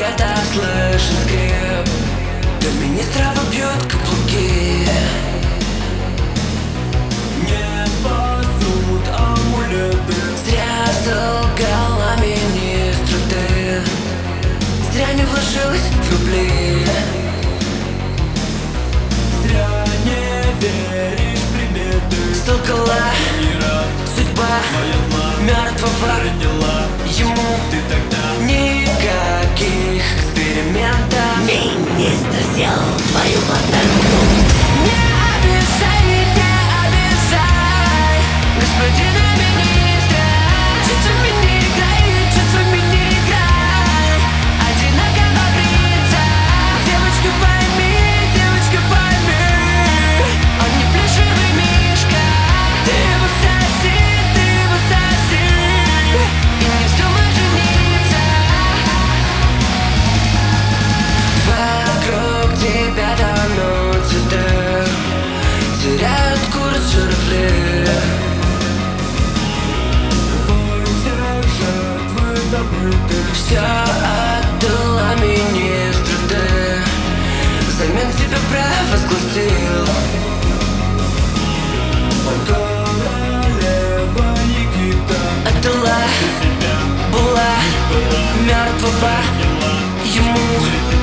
где-то слышен скрип. До министра бьют каблуки. Не спасут амулеты. Зря солгала министру ты. Зря не вложилась в рубли. Зря не веришь в приметы. Солгала Не раз судьба твоя зла мертвого. родила Ему ты тогда. никаких экспериментов. Министр сделал твою оценку. Не обижай, не обижай господина министра. Чувствами не играй, чувствами не играй. Одинаково бриться. Девочка, пойми, он не плюшевый мишка. Ты его соси, и не вздумай жениться. Вокруг тебя тонут цветы, теряют курс журавли. Все жертвы забыты. Все отдала министру ты. Взамен тебя провозгласил. Королева Египта. Отдала Себя была была мертвого дела. ему.